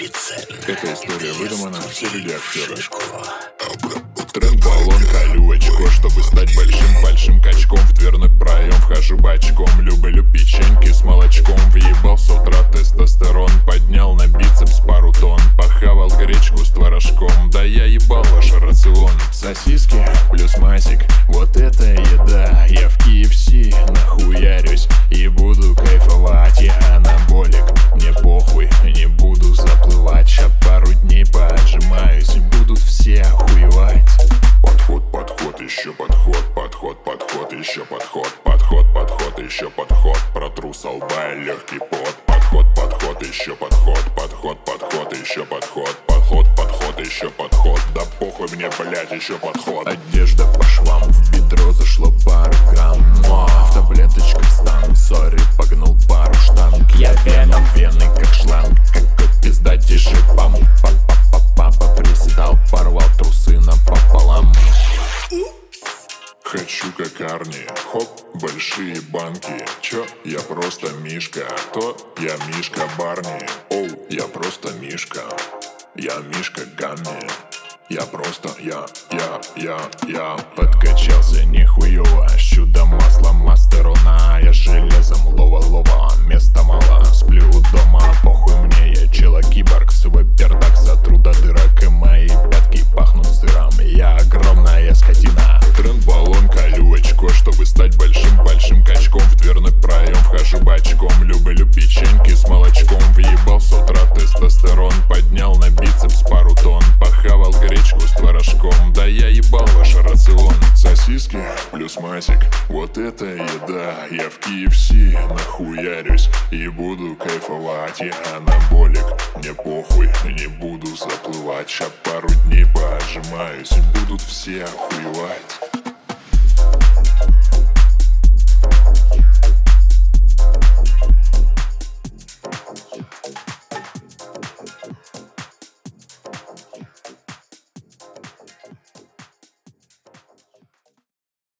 Эта история выдумана, все люди актеры. Тренд, баллон, колючко, чтобы стать большим качком. В дверной проем вхожу бочком. Люблю печеньки с молочком. Въебал с утра тестостерон. Поднял на бицепс пару тонн. Похавал гречку с творожком. Да я ебал ваш рацион. Сосиски плюс масик, вот это еда. Я в KFC нахуярюсь и буду кайфовать. Я анаболик, мне похуй, не буду заплывать. Ща пару дней поотжимаюсь и будут все охуевать. Подход, еще подход, еще подход, еще подход. Протру со лба легкий пот. Подход, еще подход, еще подход, еще подход. Да похуй мне, блять, еще подход. Одежда по швам, в бедро зашло пару грамм. В таблеточках стану, сори, погнул пару штанг. Я веном, вены как шланг, какой пиздатейший памп. Папа приседал, порвал трусы напополам. Хочу как Арни, хоп, большие банки. Чё? Я просто Мишка. Кто? Я Мишка Барни. Оу, я просто Мишка. Я Мишка Гамми. Я просто, я подкачался нихуево. Чудо масло мастерона. Я железом лова, места мало. Сплю дома, похуй мне, я чела-киборг. Свой пердак сотру до дырок, и мои пятки пахнут сыром. Я огромная скотина. Тренд, баллон, колючко, чтобы стать большим качком. В дверной проем вхожу бочком. Люблю печеньки с молочком. Въебал с утра тестостерон. Поднял на бицепс пару тонн. Похавал гречку с творожком. Да я ебал ваш рацион. Сосиски плюс масик, вот это еда. Я в KFC нахуярюсь и буду кайфовать. Я анаболик, мне похуй, не буду заплывать. Ща пару дней поотжимаюсь и будут все охуевать.